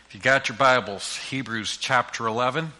If you got your Bibles, Hebrews chapter 11.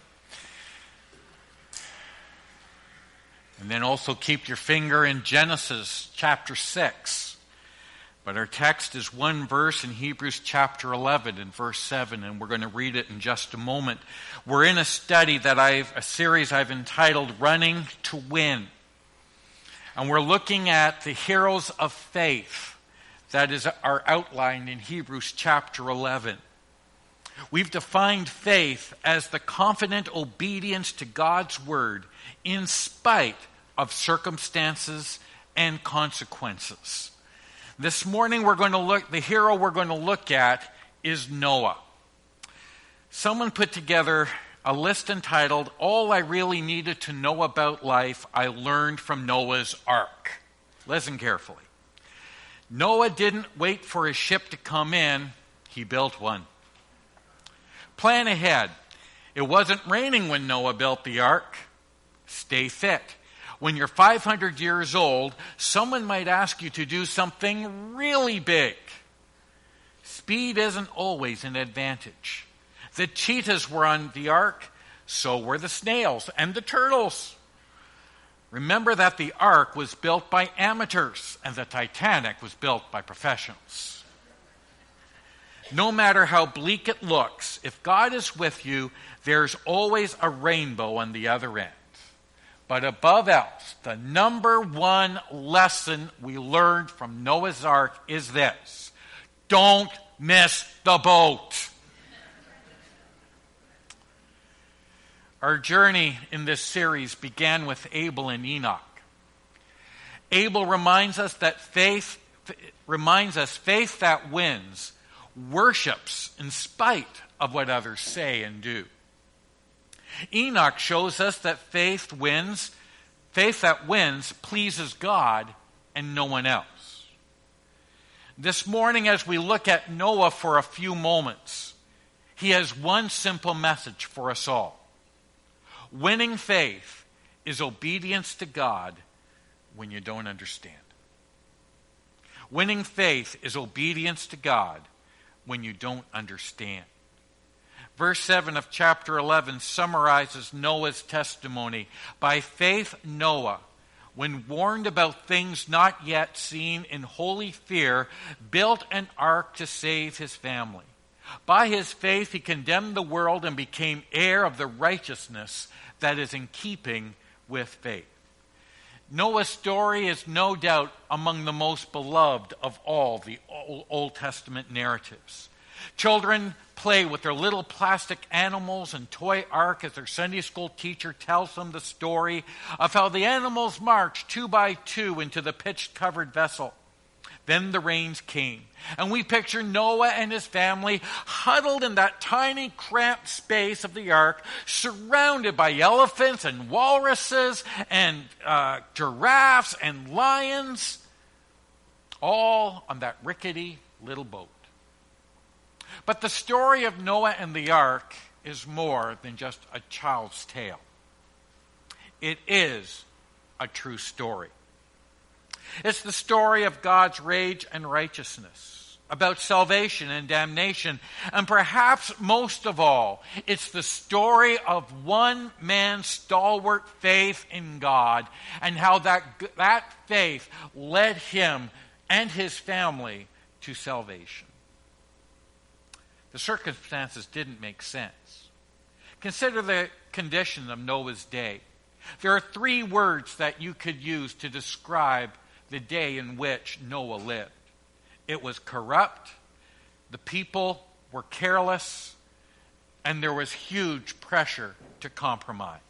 And then also keep your finger in Genesis chapter 6. But our text is one verse in Hebrews chapter 11 and verse 7, and we're going to read it in just a moment. We're in a study a series I've entitled Running to Win. And we're looking at the heroes of faith that are outlined in Hebrews chapter 11. We've defined faith as the confident obedience to God's word in spite of circumstances and consequences. This morning the hero we're going to look at is Noah. Someone put together a list entitled, All I Really Needed to Know About Life I Learned from Noah's Ark. Listen carefully. Noah didn't wait for his ship to come in, he built one. Plan ahead. It wasn't raining when Noah built the ark. Stay fit. When you're 500 years old, someone might ask you to do something really big. Speed isn't always an advantage. The cheetahs were on the ark, so were the snails and the turtles. Remember that the ark was built by amateurs and the Titanic was built by professionals. No matter how bleak it looks, if God is with you, there's always a rainbow on the other end. But above else, the number one lesson we learned from Noah's Ark is this: don't miss the boat. Our journey in this series began with Abel and Enoch. Abel reminds us faith that wins worships in spite of what others say and do. Enoch shows us that faith that wins pleases God and no one else. This morning, as we look at Noah for a few moments, he has one simple message for us all. Winning faith is obedience to God when you don't understand. Winning faith is obedience to God when you don't understand. Verse 7 of chapter 11 summarizes Noah's testimony. By faith, Noah, when warned about things not yet seen, in holy fear, built an ark to save his family. By his faith, he condemned the world and became heir of the righteousness that is in keeping with faith. Noah's story is no doubt among the most beloved of all the Old Testament narratives. Children play with their little plastic animals and toy ark as their Sunday school teacher tells them the story of how the animals marched 2 by 2 into the pitch-covered vessel. Then the rains came, and we picture Noah and his family huddled in that tiny, cramped space of the ark, surrounded by elephants and walruses and giraffes and lions, all on that rickety little boat. But the story of Noah and the ark is more than just a child's tale. It is a true story. It's the story of God's rage and righteousness, about salvation and damnation, and perhaps most of all, it's the story of one man's stalwart faith in God and how that faith led him and his family to salvation. The circumstances didn't make sense. Consider the condition of Noah's day. There are 3 words that you could use to describe the day in which Noah lived. It was corrupt, the people were careless, and there was huge pressure to compromise.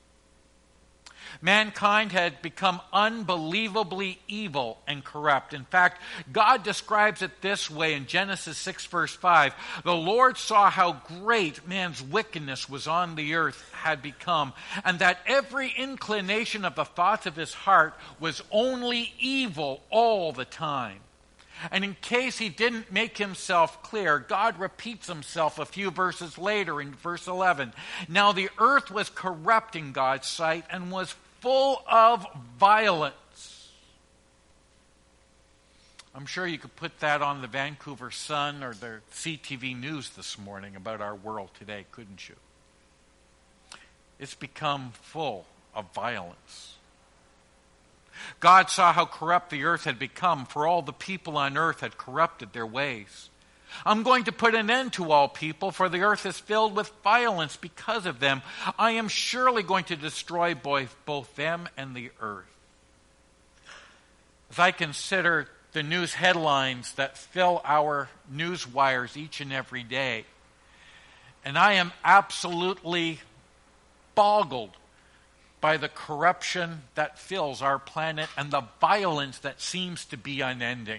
Mankind had become unbelievably evil and corrupt. In fact, God describes it this way in Genesis 6 verse 5. The Lord saw how great man's wickedness was on the earth had become, and that every inclination of the thoughts of his heart was only evil all the time. And in case he didn't make himself clear, God repeats himself a few verses later in verse 11. Now the earth was corrupt in God's sight and was full of violence. I'm sure you could put that on the Vancouver Sun or the CTV News this morning about our world today, couldn't you? It's become full of violence. God saw how corrupt the earth had become, for all the people on earth had corrupted their ways. I'm going to put an end to all people, for the earth is filled with violence because of them. I am surely going to destroy both them and the earth. As I consider the news headlines that fill our news wires each and every day, and I am absolutely boggled by the corruption that fills our planet and the violence that seems to be unending.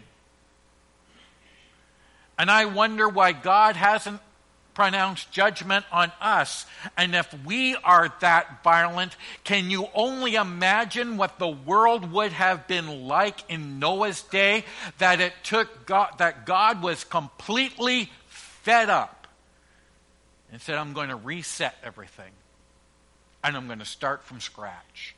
And I wonder why God hasn't pronounced judgment on us. And if we are that violent, can you only imagine what the world would have been like in Noah's day? That God was completely fed up and said, I'm going to reset everything. And I'm going to start from scratch.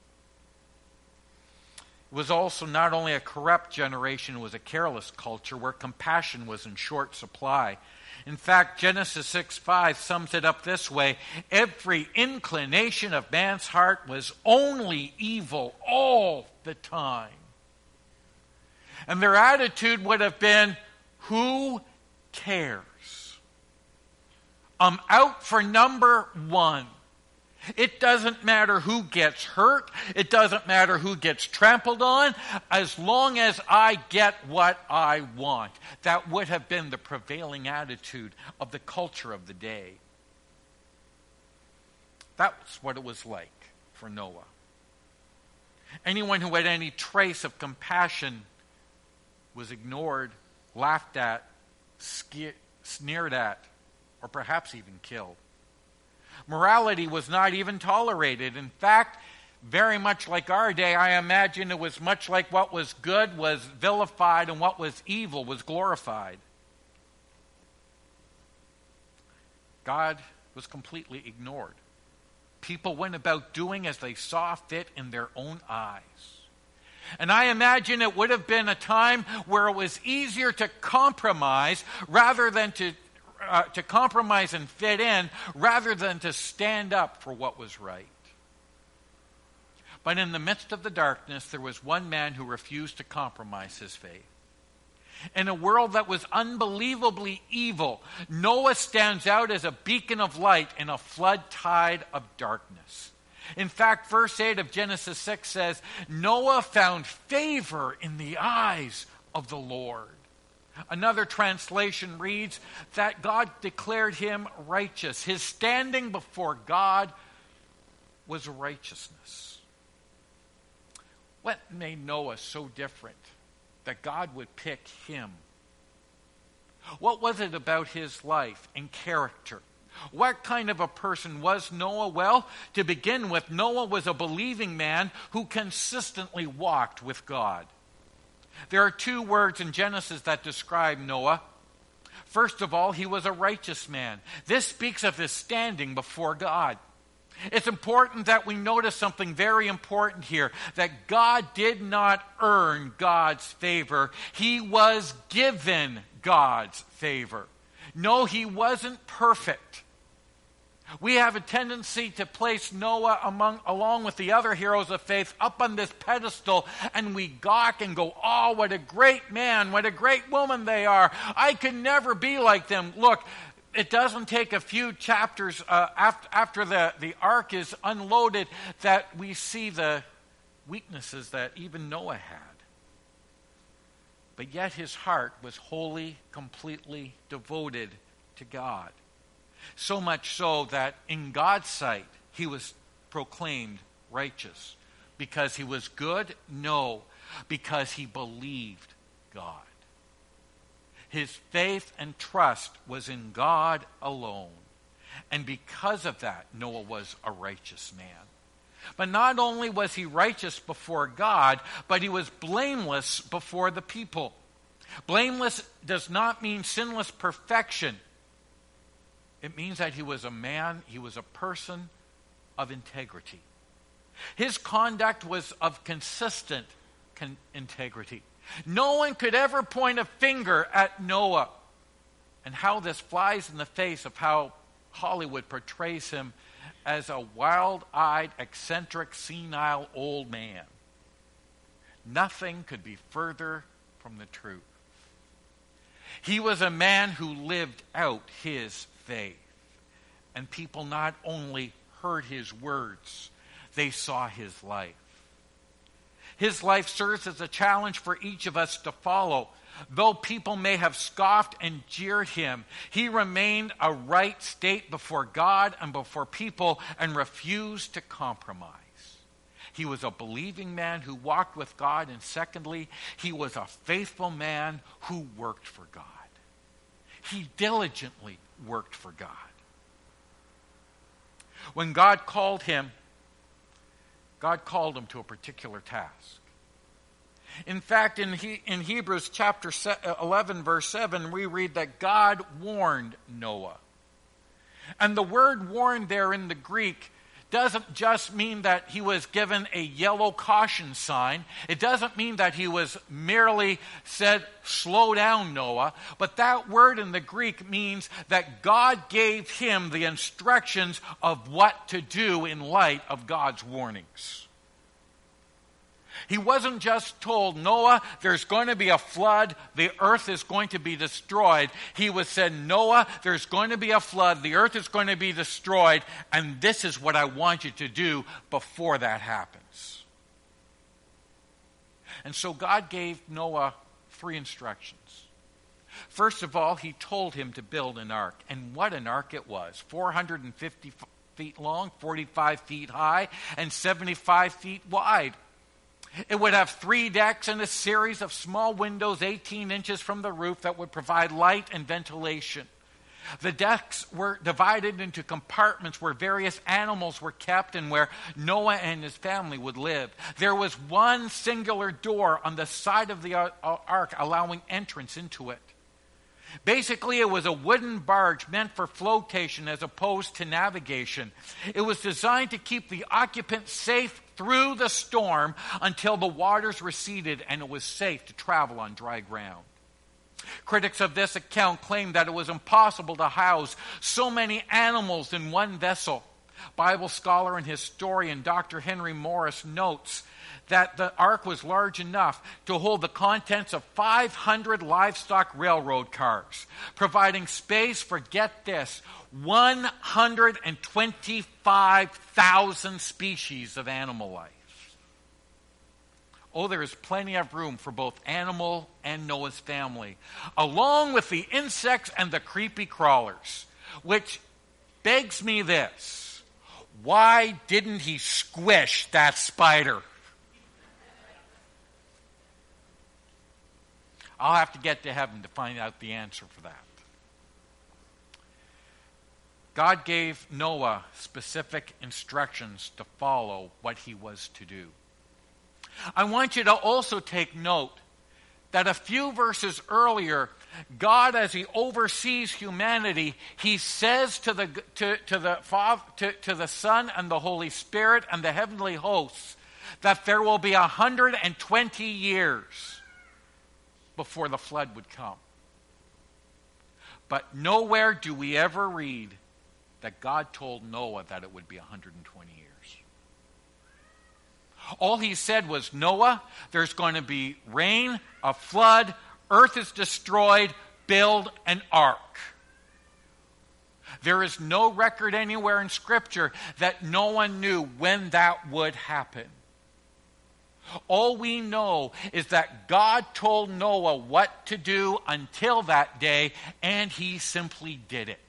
It was also not only a corrupt generation, it was a careless culture where compassion was in short supply. In fact, Genesis 6:5 sums it up this way: every inclination of man's heart was only evil all the time. And their attitude would have been, who cares? I'm out for number one. It doesn't matter who gets hurt. It doesn't matter who gets trampled on, as long as I get what I want. That would have been the prevailing attitude of the culture of the day. That's what it was like for Noah. Anyone who had any trace of compassion was ignored, laughed at, sneered at, or perhaps even killed. Morality was not even tolerated. In fact, very much like our day, I imagine it was much like what was good was vilified and what was evil was glorified. God was completely ignored. People went about doing as they saw fit in their own eyes. And I imagine it would have been a time where it was easier to compromise rather than to compromise and fit in rather than to stand up for what was right. But in the midst of the darkness, there was one man who refused to compromise his faith. In a world that was unbelievably evil, Noah stands out as a beacon of light in a flood tide of darkness. In fact, verse 8 of Genesis 6 says, Noah found favor in the eyes of the Lord. Another translation reads that God declared him righteous. His standing before God was righteousness. What made Noah so different that God would pick him? What was it about his life and character? What kind of a person was Noah? Well, to begin with, Noah was a believing man who consistently walked with God. There are two words in Genesis that describe Noah. First of all, he was a righteous man. This speaks of his standing before God. It's important that we notice something very important here, that God did not earn God's favor. He was given God's favor. No, he wasn't perfect. We have a tendency to place Noah along with the other heroes of faith up on this pedestal, and we gawk and go, oh, what a great man, what a great woman they are. I can never be like them. Look, it doesn't take a few chapters after the ark is unloaded that we see the weaknesses that even Noah had. But yet his heart was wholly, completely devoted to God. So much so that in God's sight, he was proclaimed righteous. Because he was good? No. Because he believed God. His faith and trust was in God alone. And because of that, Noah was a righteous man. But not only was he righteous before God, but he was blameless before the people. Blameless does not mean sinless perfection. It means that he was a man, he was a person of integrity. His conduct was of consistent integrity. No one could ever point a finger at Noah. And how this flies in the face of how Hollywood portrays him as a wild-eyed, eccentric, senile old man. Nothing could be further from the truth. He was a man who lived out his faith. And people not only heard his words, they saw his life. His life serves as a challenge for each of us to follow. Though people may have scoffed and jeered him, he remained a right state before God and before people and refused to compromise. He was a believing man who walked with God, and secondly, he was a faithful man who worked for God. He diligently worked for God. When God called him to a particular task. In fact, in Hebrews chapter 11, verse 7, we read that God warned Noah. And the word warned there in the Greek doesn't just mean that he was given a yellow caution sign. It doesn't mean that he was merely said, slow down, Noah. But that word in the Greek means that God gave him the instructions of what to do in light of God's warnings. He wasn't just told, Noah, there's going to be a flood, the earth is going to be destroyed. He was said, Noah, there's going to be a flood, the earth is going to be destroyed, and this is what I want you to do before that happens. And so God gave Noah 3 instructions. First of all, he told him to build an ark. And what an ark it was. 450 feet long, 45 feet high, and 75 feet wide. It would have 3 decks and a series of small windows 18 inches from the roof that would provide light and ventilation. The decks were divided into compartments where various animals were kept and where Noah and his family would live. There was one singular door on the side of the ark allowing entrance into it. Basically, it was a wooden barge meant for flotation as opposed to navigation. It was designed to keep the occupants safe through the storm until the waters receded and it was safe to travel on dry ground. Critics of this account claim that it was impossible to house so many animals in one vessel. Bible scholar and historian Dr. Henry Morris notes that the ark was large enough to hold the contents of 500 livestock railroad cars, providing space for, get this, 125,000 species of animal life. Oh, there is plenty of room for both animal and Noah's family, along with the insects and the creepy crawlers, which begs me this: why didn't he squish that spider? I'll have to get to heaven to find out the answer for that. God gave Noah specific instructions to follow what he was to do. I want you to also take note that a few verses earlier, God, as he oversees humanity, he says to the Son and the Holy Spirit and the heavenly hosts that there will be 120 years before the flood would come. But nowhere do we ever read that God told Noah that it would be 120 years. All he said was, Noah, there's going to be rain, a flood, earth is destroyed, build an ark. There is no record anywhere in Scripture that no one knew when that would happen. All we know is that God told Noah what to do until that day, and he simply did it.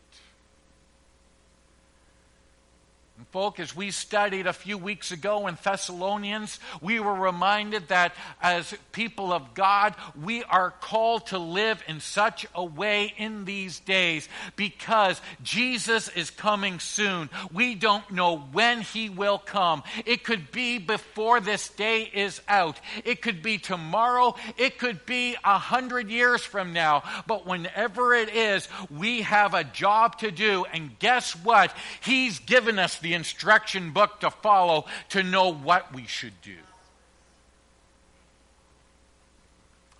And folk, as we studied a few weeks ago in Thessalonians, we were reminded that as people of God, we are called to live in such a way in these days because Jesus is coming soon. We don't know when he will come. It could be before this day is out. It could be tomorrow. It could be 100 years from now. But whenever it is, we have a job to do. And guess what? He's given us the instruction book to follow to know what we should do.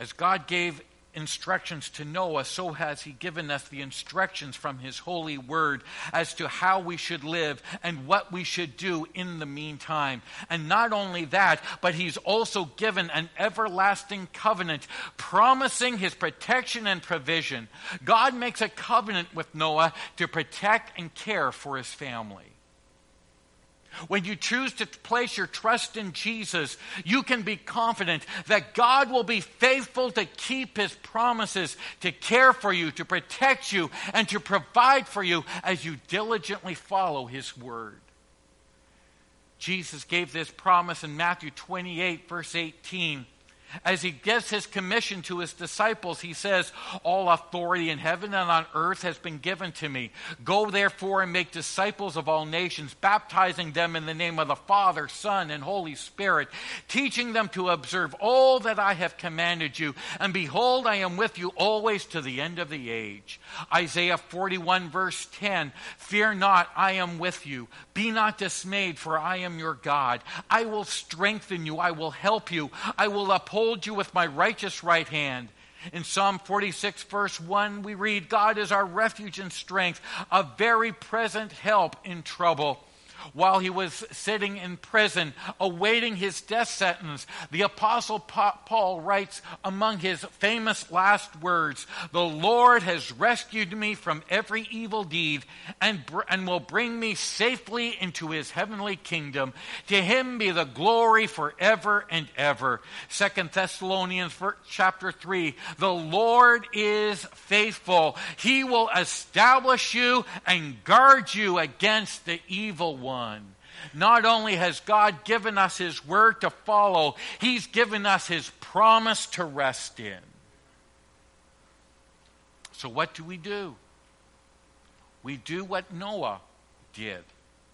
As God gave instructions to Noah, so has he given us the instructions from his holy word as to how we should live and what we should do in the meantime. And not only that, but he's also given an everlasting covenant promising his protection and provision. God makes a covenant with Noah to protect and care for his family. When you choose to place your trust in Jesus, you can be confident that God will be faithful to keep his promises, to care for you, to protect you, and to provide for you as you diligently follow his word. Jesus gave this promise in Matthew 28, verse 18. As he gives his commission to his disciples, he says, "All authority in heaven and on earth has been given to me. Go therefore and make disciples of all nations, baptizing them in the name of the Father, Son, and Holy Spirit, teaching them to observe all that I have commanded you. And behold, I am with you always to the end of the age." Isaiah 41, verse 10, "Fear not, I am with you. Be not dismayed, for I am your God. I will strengthen you. I will help you. I will uphold you with my righteous right hand." In Psalm 46, verse 1, we read, "God is our refuge and strength, a very present help in trouble." While he was sitting in prison, awaiting his death sentence, the Apostle Paul writes among his famous last words, "The Lord has rescued me from every evil deed and will bring me safely into his heavenly kingdom. To him be the glory forever and ever." 2 Thessalonians chapter 3, "The Lord is faithful. He will establish you and guard you against the evil one." Not only has God given us his word to follow, he's given us his promise to rest in. So what do? We do what Noah did.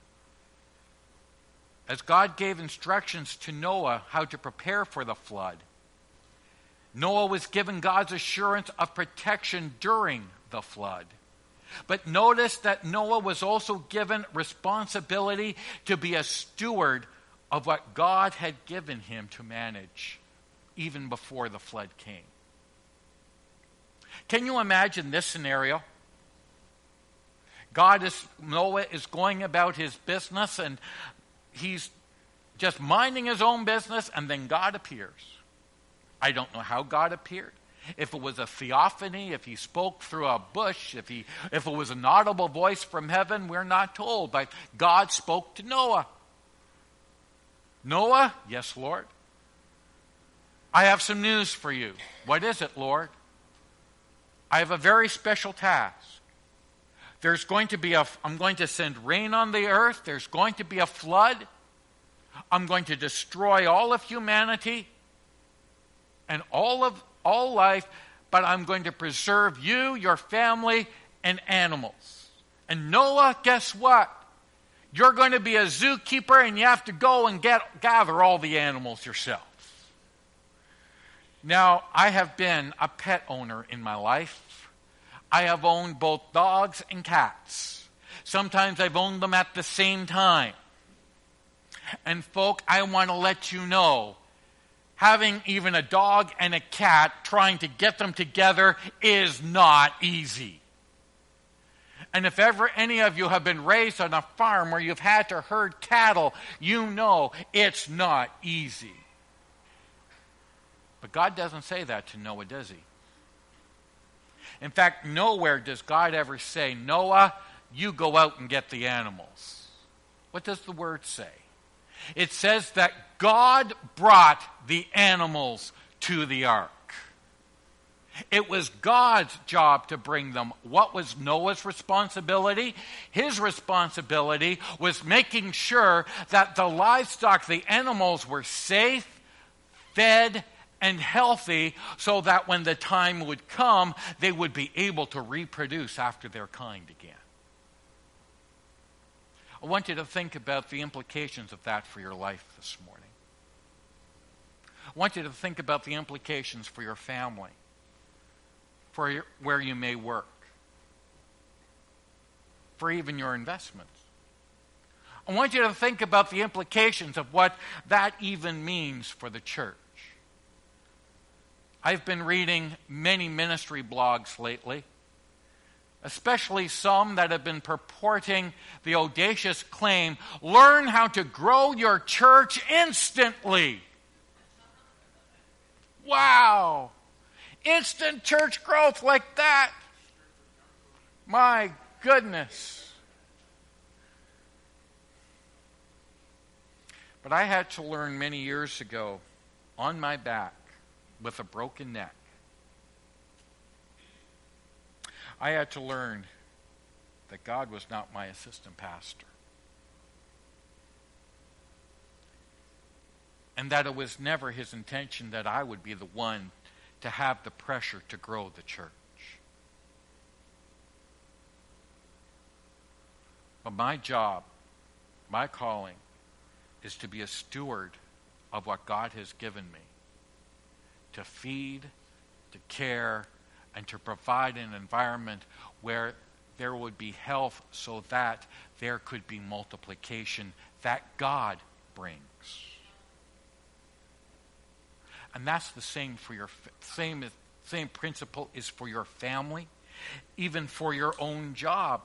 As God gave instructions to Noah how to prepare for the flood, Noah was given God's assurance of protection during the flood. But notice that Noah was also given responsibility to be a steward of what God had given him to manage, even before the flood came. Can you imagine this scenario? Noah is going about his business, and he's just minding his own business, and then God appears. I don't know how God appeared. If it was a theophany, if he spoke through a bush, if it was an audible voice from heaven, we're not told. But God spoke to Noah. "Noah?" "Yes, Lord." "I have some news for you." "What is it, Lord?" "I have a very special task. I'm going to send rain on the earth. There's going to be a flood. I'm going to destroy all of humanity and all life, but I'm going to preserve you, your family, and animals. And Noah, guess what? You're going to be a zookeeper, and you have to go and gather all the animals yourself." Now, I have been a pet owner in my life. I have owned both dogs and cats. Sometimes I've owned them at the same time. And folk, I want to let you know, having even a dog and a cat, trying to get them together is not easy. And if ever any of you have been raised on a farm where you've had to herd cattle, you know it's not easy. But God doesn't say that to Noah, does he? In fact, nowhere does God ever say, "Noah, you go out and get the animals." What does the word say? It says that God brought the animals to the ark. It was God's job to bring them. What was Noah's responsibility? His responsibility was making sure that the livestock, the animals, were safe, fed, and healthy, so that when the time would come, they would be able to reproduce after their kind again. I want you to think about the implications of that for your life this morning. I want you to think about the implications for your family, for where you may work, for even your investments. I want you to think about the implications of what that even means for the church. I've been reading many ministry blogs lately, especially some that have been purporting the audacious claim, learn how to grow your church instantly. Wow! Instant church growth like that. My goodness. But I had to learn many years ago, on my back, with a broken neck, I had to learn that God was not my assistant pastor. And that it was never his intention that I would be the one to have the pressure to grow the church. But my job, my calling, is to be a steward of what God has given me. To feed, to care, and to provide an environment where there would be health so that there could be multiplication that God brings. And that's the same for your same principle is for your family, even for your own job.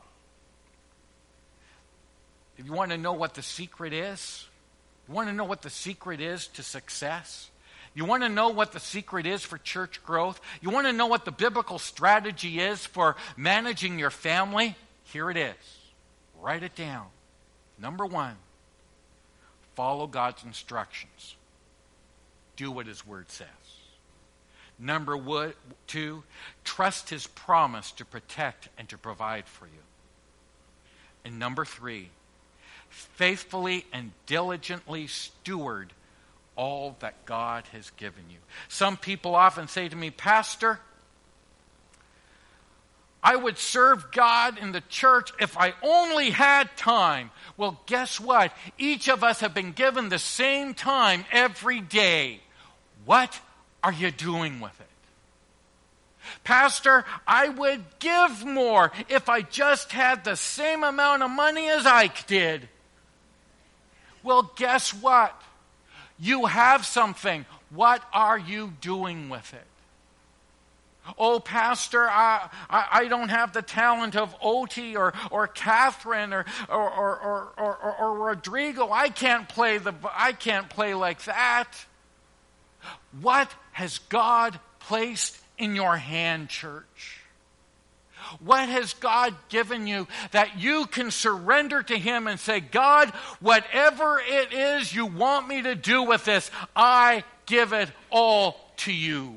If you want to know what the secret is, you want to know what the secret is to success, you want to know what the secret is for church growth, you want to know what the biblical strategy is for managing your family, here it is. Write it down. Number 1, follow God's instructions. Do what his word says. Number 2, trust his promise to protect and to provide for you. And number 3, faithfully and diligently steward all that God has given you. Some people often say to me, Pastor, I would serve God in the church if I only had time. Well, guess what? Each of us have been given the same time every day. What are you doing with it? Pastor, I would give more if I just had the same amount of money as Ike did. Well, guess what? You have something. What are you doing with it? Oh, Pastor, I don't have the talent of Oti or Catherine or Rodrigo. I can't play like that. What has God placed in your hand, church? What has God given you that you can surrender to him and say, God, whatever it is you want me to do with this, I give it all to you.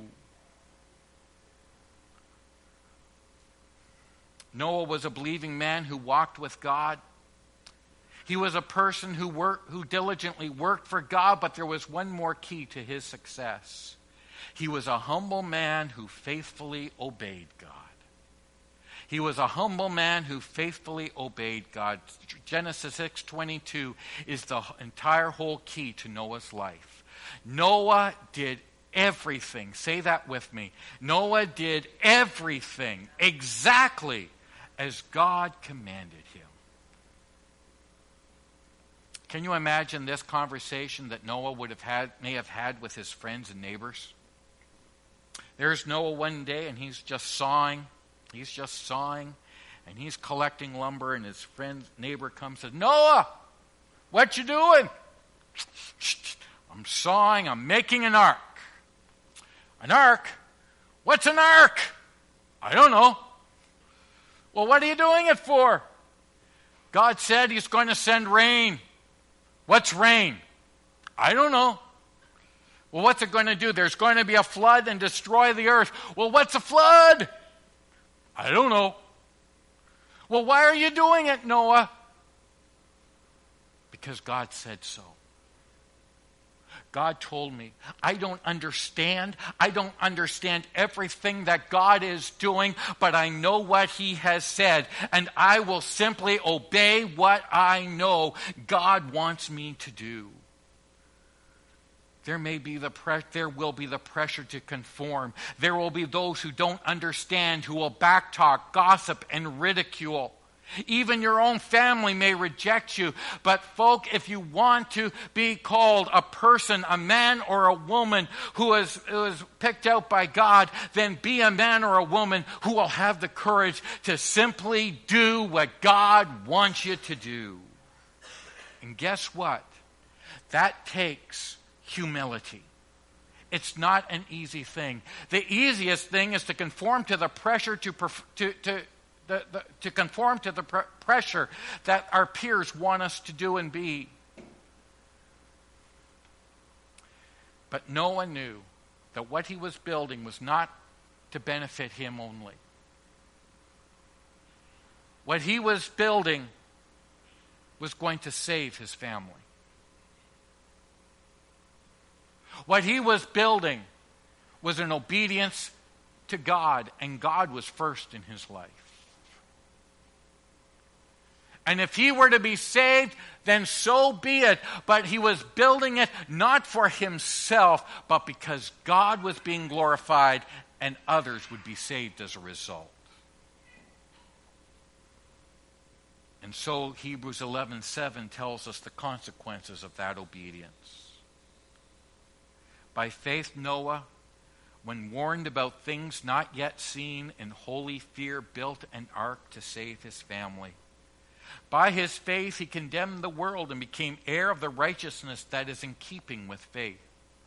Noah was a believing man who walked with God. He was a person who diligently worked for God, but there was one more key to his success. He was a humble man who faithfully obeyed God. He was a humble man who faithfully obeyed God. Genesis 6:22 is the entire whole key to Noah's life. Noah did everything. Say that with me. Noah did everything exactly as God commanded him. Can you imagine this conversation that Noah may have had with his friends and neighbors? There's Noah one day, and he's just sawing. He's just sawing, and he's collecting lumber, and his neighbor comes and says, Noah, what you doing? I'm sawing. I'm making an ark. An ark? What's an ark? I don't know. Well, what are you doing it for? God said he's going to send rain. What's rain? I don't know. Well, what's it going to do? There's going to be a flood and destroy the earth. Well, what's a flood? I don't know. Well, why are you doing it, Noah? Because God said so. God told me. I don't understand. I don't understand everything that God is doing, but I know what he has said, and I will simply obey what I know God wants me to do. There will be the pressure to conform. There will be those who don't understand, who will backtalk, gossip, and ridicule. Even your own family may reject you. But folk, if you want to be called a person, a man or a woman who is picked out by God, then be a man or a woman who will have the courage to simply do what God wants you to do. And guess what? That takes humility. It's not an easy thing. The easiest thing is to conform to the pressure to conform to the pressure that our peers want us to do and be. But Noah knew that what he was building was not to benefit him only. What he was building was going to save his family. What he was building was an obedience to God, and God was first in his life. And if he were to be saved, then so be it. But he was building it not for himself, but because God was being glorified and others would be saved as a result. And so Hebrews 11:7 tells us the consequences of that obedience. By faith, Noah, when warned about things not yet seen, in holy fear built an ark to save his family. By his faith, he condemned the world and became heir of the righteousness that is in keeping with faith.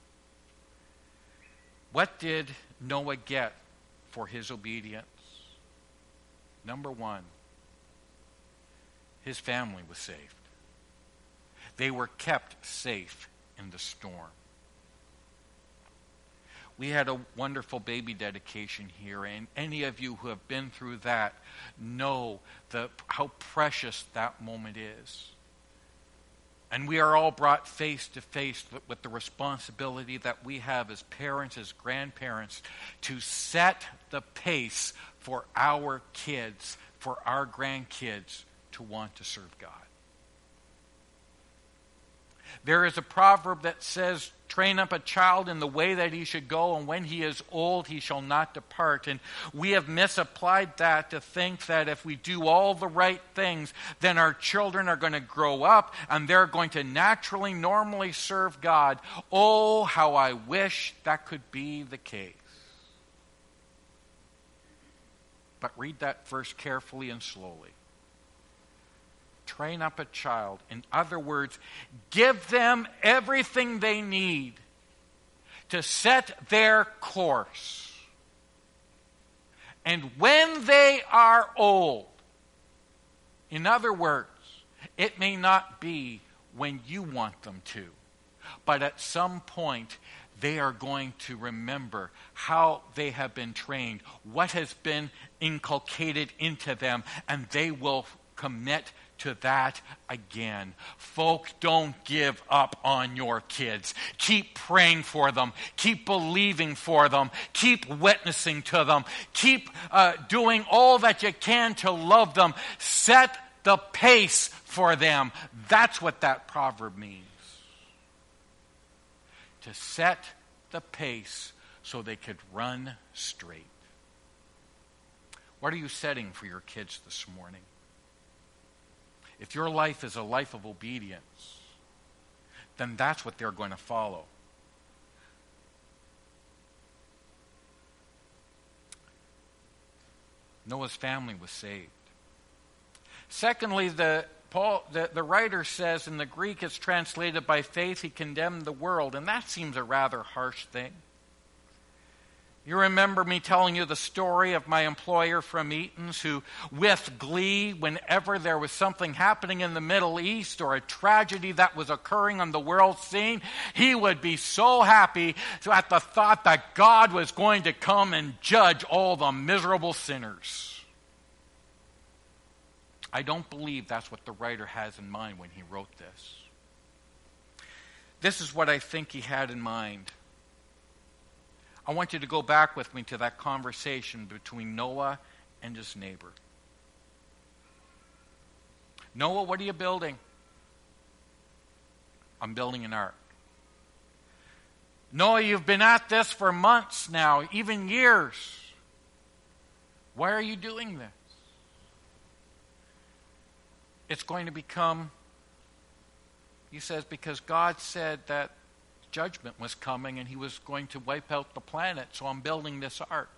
What did Noah get for his obedience? Number one, his family was saved. They were kept safe in the storm. We had a wonderful baby dedication here, and any of you who have been through that know how precious that moment is. And we are all brought face to face with the responsibility that we have as parents, as grandparents, to set the pace for our kids, for our grandkids to want to serve God. There is a proverb that says, train up a child in the way that he should go, and when he is old, he shall not depart. And we have misapplied that to think that if we do all the right things, then our children are going to grow up and they're going to naturally, normally serve God. Oh, how I wish that could be the case. But read that verse carefully and slowly. Train up a child. In other words, give them everything they need to set their course. And when they are old, in other words, it may not be when you want them to, but at some point they are going to remember how they have been trained, what has been inculcated into them, and they will commit to that again. Folk, don't give up on your kids. Keep praying for them. Keep believing for them. Keep witnessing to them. Keep doing all that you can to love them. Set the pace for them. That's what that proverb means. To set the pace so they could run straight. What are you setting for your kids this morning? If your life is a life of obedience, then that's what they're going to follow. Noah's family was saved. Secondly, the writer says in the Greek it's translated by faith he condemned the world, and that seems a rather harsh thing. You remember me telling you the story of my employer from Eaton's who, with glee, whenever there was something happening in the Middle East or a tragedy that was occurring on the world scene, he would be so happy at the thought that God was going to come and judge all the miserable sinners. I don't believe that's what the writer has in mind when he wrote this. This is what I think he had in mind. I want you to go back with me to that conversation between Noah and his neighbor. Noah, what are you building? I'm building an ark. Noah, you've been at this for months now, even years. Why are you doing this? it's going to become, he says, because God said that judgment was coming and he was going to wipe out the planet, so I'm building this ark.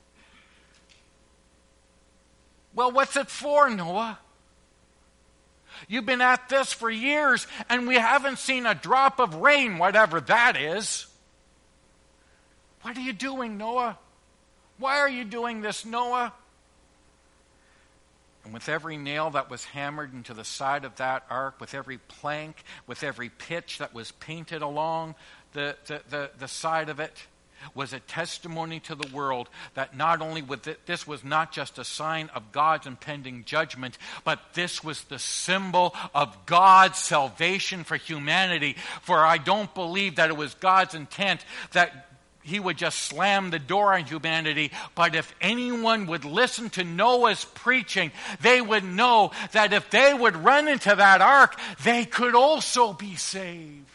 Well, what's it for, Noah? You've been at this for years and we haven't seen a drop of rain, whatever that is. What are you doing, Noah? Why are you doing this, Noah? And with every nail that was hammered into the side of that ark, with every plank, with every pitch that was painted along the side of it, was a testimony to the world that not only this was not just a sign of God's impending judgment, but this was the symbol of God's salvation for humanity. For I don't believe that it was God's intent that he would just slam the door on humanity. But if anyone would listen to Noah's preaching, they would know that if they would run into that ark, they could also be saved.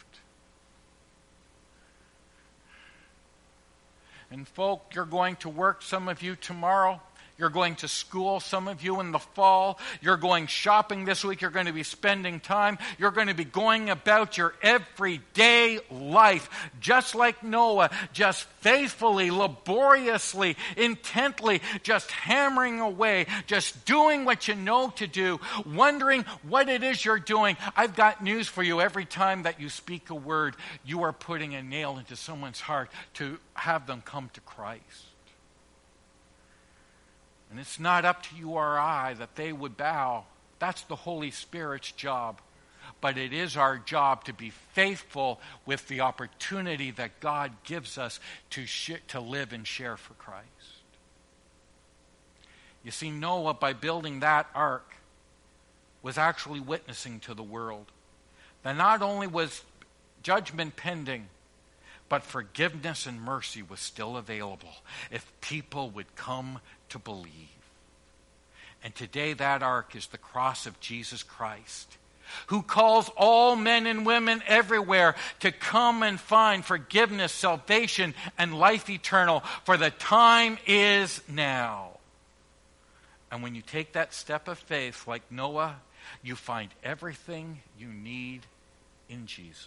And folk, you're going to work, some of you tomorrow. You're going to school, some of you in the fall. You're going shopping this week. You're going to be spending time. You're going to be going about your everyday life, just like Noah, just faithfully, laboriously, intently, just hammering away, just doing what you know to do, wondering what it is you're doing. I've got news for you. Every time that you speak a word, you are putting a nail into someone's heart to have them come to Christ. And it's not up to you or I that they would bow. That's the Holy Spirit's job. But it is our job to be faithful with the opportunity that God gives us to live and share for Christ. You see, Noah, by building that ark, was actually witnessing to the world that not only was judgment pending, but forgiveness and mercy was still available if people would come to believe. And today that ark is the cross of Jesus Christ, who calls all men and women everywhere to come and find forgiveness, salvation, and life eternal, for the time is now. And when you take that step of faith like Noah, you find everything you need in Jesus.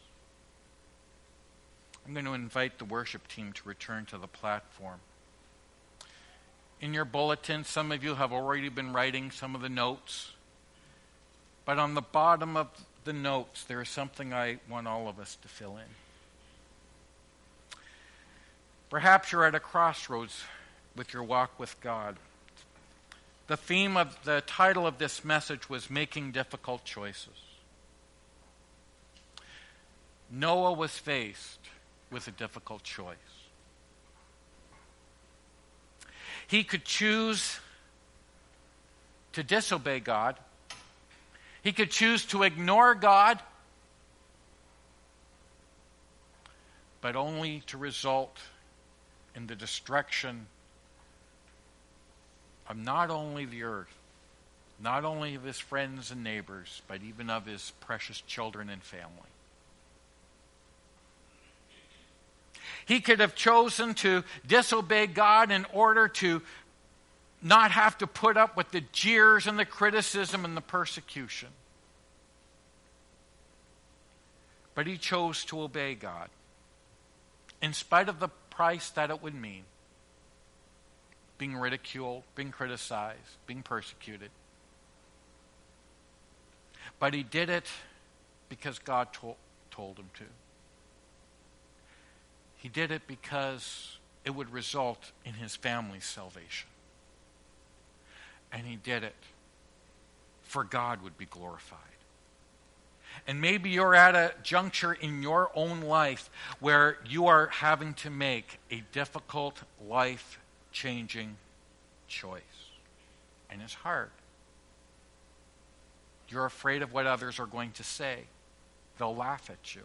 I'm going to invite the worship team to return to the platform. In your bulletin, some of you have already been writing some of the notes. But on the bottom of the notes, there is something I want all of us to fill in. Perhaps you're at a crossroads with your walk with God. The title of this message was Making Difficult Choices. Noah was faced with a difficult choice. He could choose to disobey God. He could choose to ignore God, but only to result in the destruction of not only the earth, not only of his friends and neighbors, but even of his precious children and family. He could have chosen to disobey God in order to not have to put up with the jeers and the criticism and the persecution. But he chose to obey God, in spite of the price that it would mean. Being ridiculed, being criticized, being persecuted. But he did it because God told him to. He did it because it would result in his family's salvation. And he did it for God would be glorified. And maybe you're at a juncture in your own life where you are having to make a difficult, life-changing choice. And it's hard. You're afraid of what others are going to say. They'll laugh at you.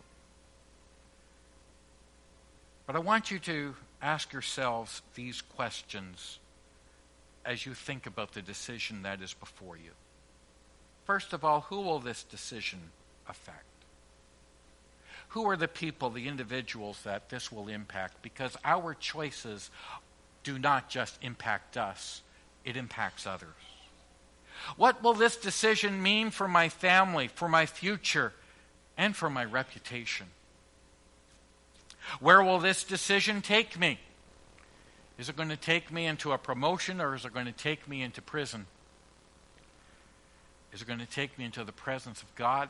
But I want you to ask yourselves these questions as you think about the decision that is before you. First of all, who will this decision affect? Who are the people, the individuals that this will impact? Because our choices do not just impact us, it impacts others. What will this decision mean for my family, for my future, and for my reputation? Where will this decision take me? Is it going to take me into a promotion, or is it going to take me into prison? Is it going to take me into the presence of God?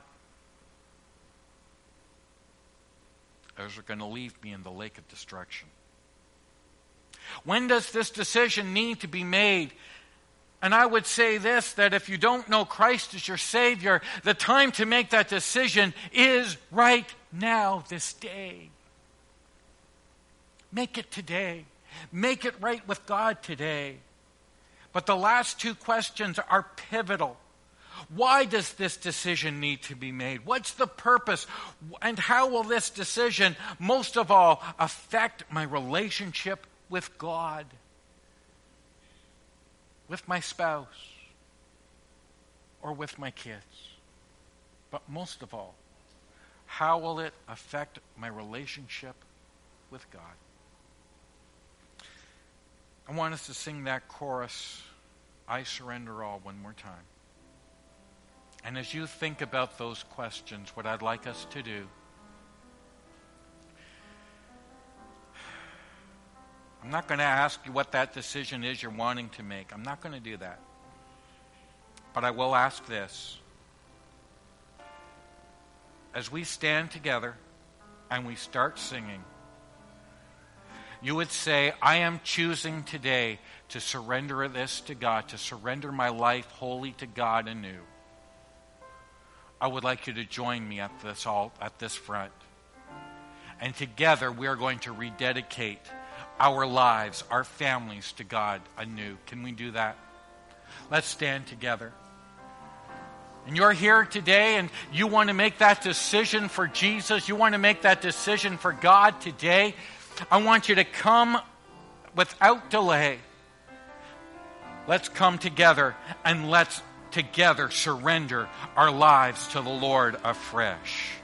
Or is it going to leave me in the lake of destruction? When does this decision need to be made? And I would say this, that if you don't know Christ as your Savior, the time to make that decision is right now, this day. Make it today. Make it right with God today. But the last two questions are pivotal. Why does this decision need to be made? What's the purpose? And how will this decision, most of all, affect my relationship with God? With my spouse? Or with my kids? But most of all, how will it affect my relationship with God? I want us to sing that chorus, I Surrender All, one more time. And as you think about those questions, what I'd like us to do, I'm not going to ask you what that decision is you're wanting to make. I'm not going to do that. But I will ask this. As we stand together and we start singing, you would say, I am choosing today to surrender this to God, to surrender my life wholly to God anew. I would like you to join me at this front. And together we are going to rededicate our lives, our families to God anew. Can we do that? Let's stand together. And you're here today and you want to make that decision for Jesus. You want to make that decision for God today. I want you to come without delay. Let's come together and let's together surrender our lives to the Lord afresh.